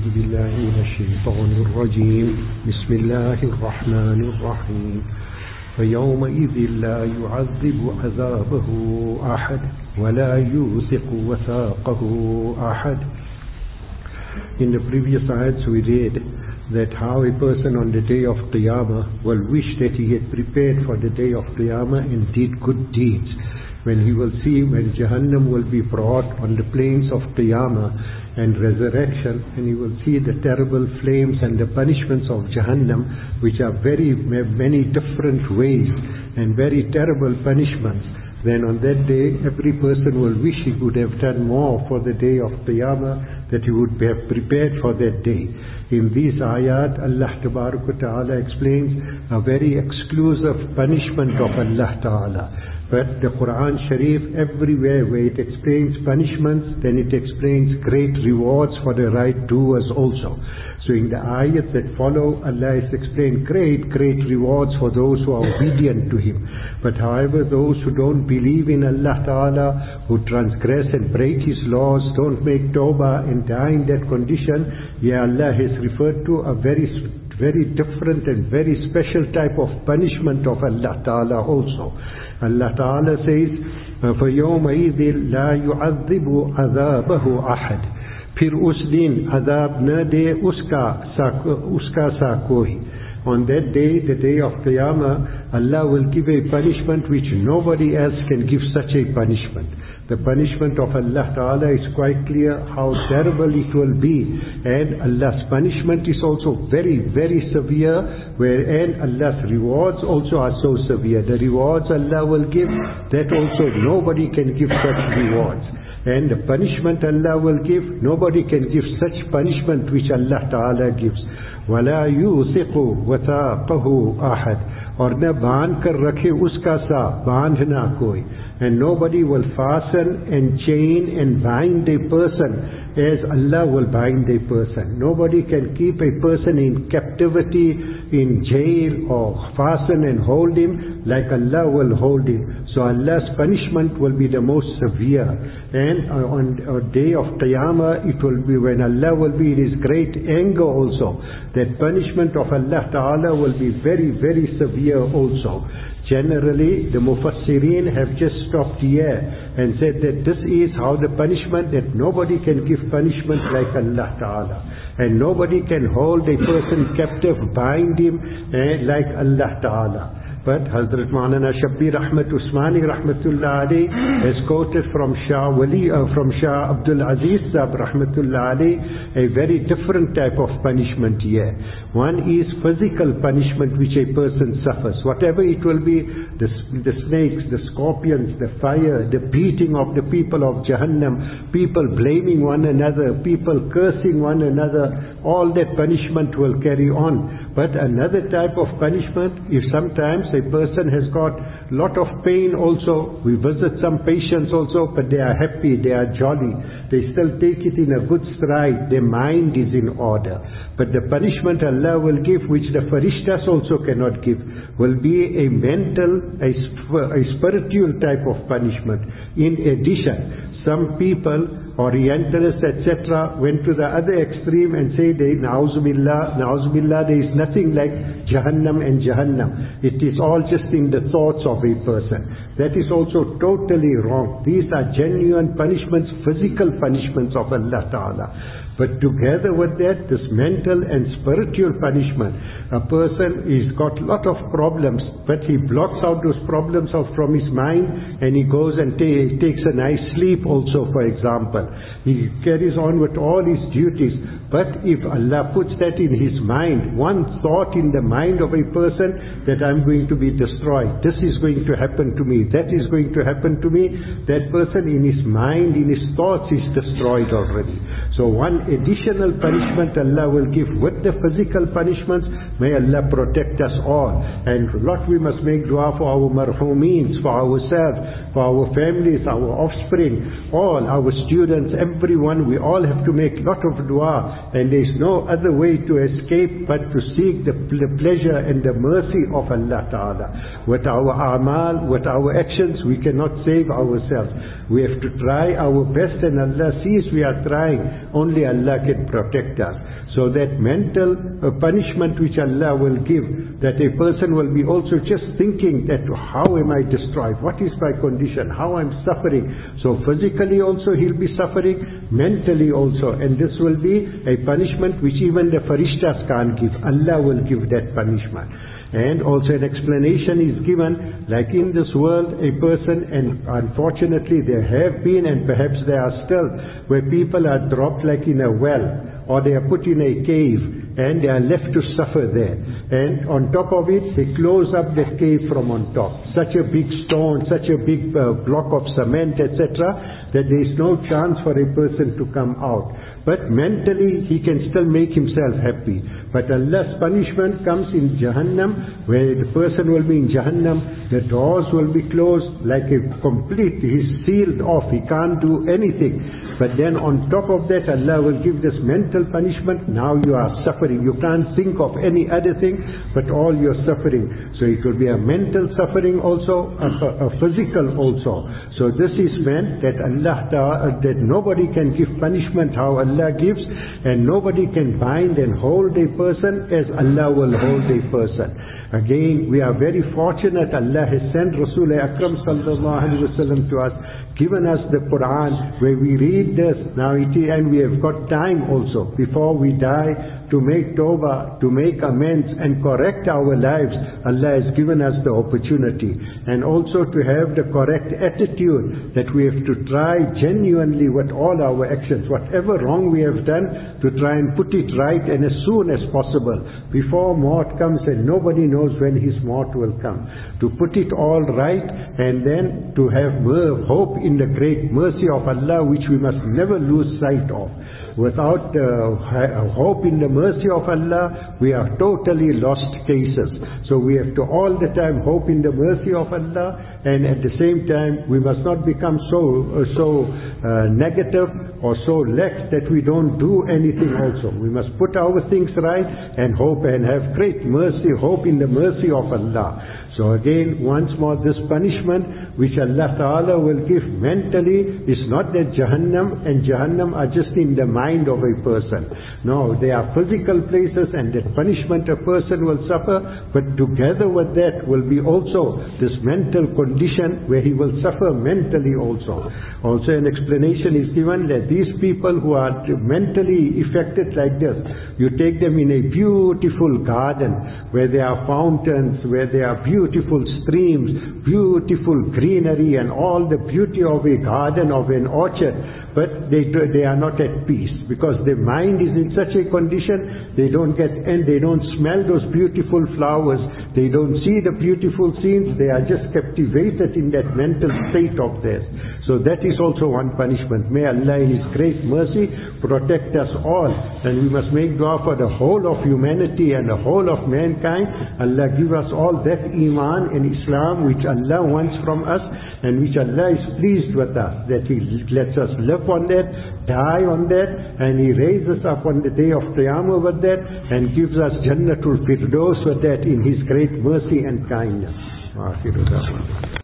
أعوذ بالله من الشيطان الرجيم بسم الله الرحمن الرحيم فيومئذ لا يعذب عذابه أحد ولا يوثق وثاقه أحد. In the previous ayats we read that how a person on the day of Qiyamah will wish that he had prepared for the day of Qiyamah and did good deeds. When he will see when Jahannam will be brought on the plains of Qiyamah and resurrection, and he will see the terrible flames and the punishments of Jahannam, which are many different ways and very terrible punishments. Then on that day, every person will wish he would have done more for the day of Qiyamah, that he would have prepared for that day. In these ayat, Allah Ta'ala explains a very exclusive punishment of Allah Ta'ala. But the Quran Sharif, everywhere where it explains punishments, then it explains great rewards for the right doers also. So in the ayat that follow, Allah has explained great rewards for those who are obedient to Him. But however, those who don't believe in Allah Ta'ala, who transgress and break His laws, don't make tawbah and die in that condition, Allah has referred to a very different and very special type of punishment of Allah Ta'ala also. Allah Ta'ala says, فَيَوْمَئِذٍ لَا يُعَذِّبُ عَذَابَهُ أَحَدٍ. फिर उस दिन अजाब न दे उसका सा कोई. On that day, the day of Qiyamah, Allah will give a punishment which nobody else can give such a punishment. The punishment of Allah Ta'ala is quite clear how terrible it will be. And Allah's punishment is also very severe, and Allah's rewards also are so severe. The rewards Allah will give, that also nobody can give such rewards. And the punishment Allah will give, nobody can give such punishment which Allah Ta'ala gives. وَلَا يُوثِقُ وَثَاقَهُ أَحَدٍ. और न बांध कर रखे उसका सा बांधना कोई. And nobody will fasten and chain and bind a person as Allah will bind a person. Nobody can keep a person in captivity, in jail, or fasten and hold him like Allah will hold him. So Allah's punishment will be the most severe. And on a day of Qiyamah, it will be when Allah will be in His great anger also. That punishment of Allah Ta'ala will be very severe also. Generally, the Mufassirin have just stopped here and said that this is how the punishment, that nobody can give punishment like Allah Ta'ala. And nobody can hold a person captive, bind him like Allah Ta'ala. But Hazrat Maulana Shabbir Ahmad Usmani Rahmatullah Ali has quoted from Shah Abdul Aziz Sahib Rahmatullah Ali a very different type of punishment here. One is physical punishment which a person suffers. Whatever it will be, the snakes, the scorpions, the fire, the beating of the people of Jahannam, people blaming one another, people cursing one another, all that punishment will carry on. But another type of punishment is sometimes a person has got lot of pain also. We visit some patients also, but they are happy, they are jolly. They still take it in a good stride. Their mind is in order. But the punishment Allah will give, which the farishtas also cannot give, will be a mental, a spiritual type of punishment. In addition, some people, Orientalists, etc., went to the other extreme and say, Na'uzubillah, there is nothing like Jahannam and Jahannam. It is all just in the thoughts of a person. That is also totally wrong. These are genuine punishments, physical punishments of Allah Ta'ala. But together with that, this mental and spiritual punishment, a person is got lot of problems, but he blocks out those problems from his mind, and he goes and takes a nice sleep also, for example. He carries on with all his duties. But if Allah puts that in his mind, one thought in the mind of a person that I'm going to be destroyed, this is going to happen to me, that is going to happen to me, that person in his mind, in his thoughts is destroyed already. So one additional punishment Allah will give with the physical punishments. May Allah protect us all. And we must make dua for our marhumeens, for ourselves, for our families, our offspring, all our students, everyone. We all have to make lot of dua. And there is no other way to escape but to seek the pleasure and the mercy of Allah Ta'ala. With our amal, with our actions, we cannot save ourselves. We have to try our best, and Allah sees we are trying. only Allah can protect us. So that mental punishment which Allah will give, that a person will be also just thinking that how am I destroyed? What is my condition? How I'm suffering? So physically also he'll be suffering, mentally also. And this will be a punishment which even the farishtas can't give. Allah will give that punishment. And also an explanation is given, like in this world a person, and unfortunately there have been and perhaps there are still, where people are dropped like in a well, or they are put in a cave and they are left to suffer there. And on top of it, they close up the cave from on top. Such a big stone, such a big block of cement, etc., that there is no chance for a person to come out. But mentally he can still make himself happy. But Allah's punishment comes in Jahannam, where the person will be in Jahannam, the doors will be closed like a complete, he's sealed off, he can't do anything. But then on top of that, Allah will give this mental punishment. Now you are suffering. You can't think of any other thing but all your suffering. So it will be a mental suffering also, a physical also. So this is meant that that nobody can give punishment how Allah gives, and nobody can bind and hold a person as Allah will hold a person. Again, we are very fortunate. Allah has sent Rasul Akram sallallahu alaihi wasallam to us, given us the Quran, where we read this now, and we have got time also before we die to make tawbah, to make amends and correct our lives. Allah has given us the opportunity, and also to have the correct attitude, that we have to try genuinely with all our actions, whatever wrong we have done, to try and put it right, and as soon as possible, before maut comes, and nobody knows when his maut will come, to put it all right, and then to have hope in the great mercy of Allah, which we must never lose sight of. Without hope in the mercy of Allah, we are totally lost cases. So we have to all the time hope in the mercy of Allah, and at the same time we must not become so negative or so lax that we don't do anything also. We must put our things right and hope and have great mercy, hope in the mercy of Allah. So again, once more, this punishment which Allah Ta'ala will give mentally is not that Jahannam and Jahannam are just in the mind of a person. No, they are physical places, and that punishment a person will suffer, but together with that will be also this mental condition where he will suffer mentally also. Also an explanation is given that these people who are mentally affected like this, you take them in a beautiful garden where there are fountains, where there are beautiful streams, beautiful greenery, and all the beauty of a garden, of an orchard, but they are not at peace, because their mind is in such a condition, they don't smell those beautiful flowers, they don't see the beautiful scenes, they are just captivated in that mental state of theirs. So that is also one punishment. May Allah in His great mercy protect us all, and we must make dua for the whole of humanity and the whole of mankind. Allah give us all that Iman and Islam which Allah wants from us, and which Allah is pleased with us, that He lets us live on that, die on that, and He raises up on the day of Qiyamah with that, and gives us Jannatul Firdaus with that in His great mercy and kindness.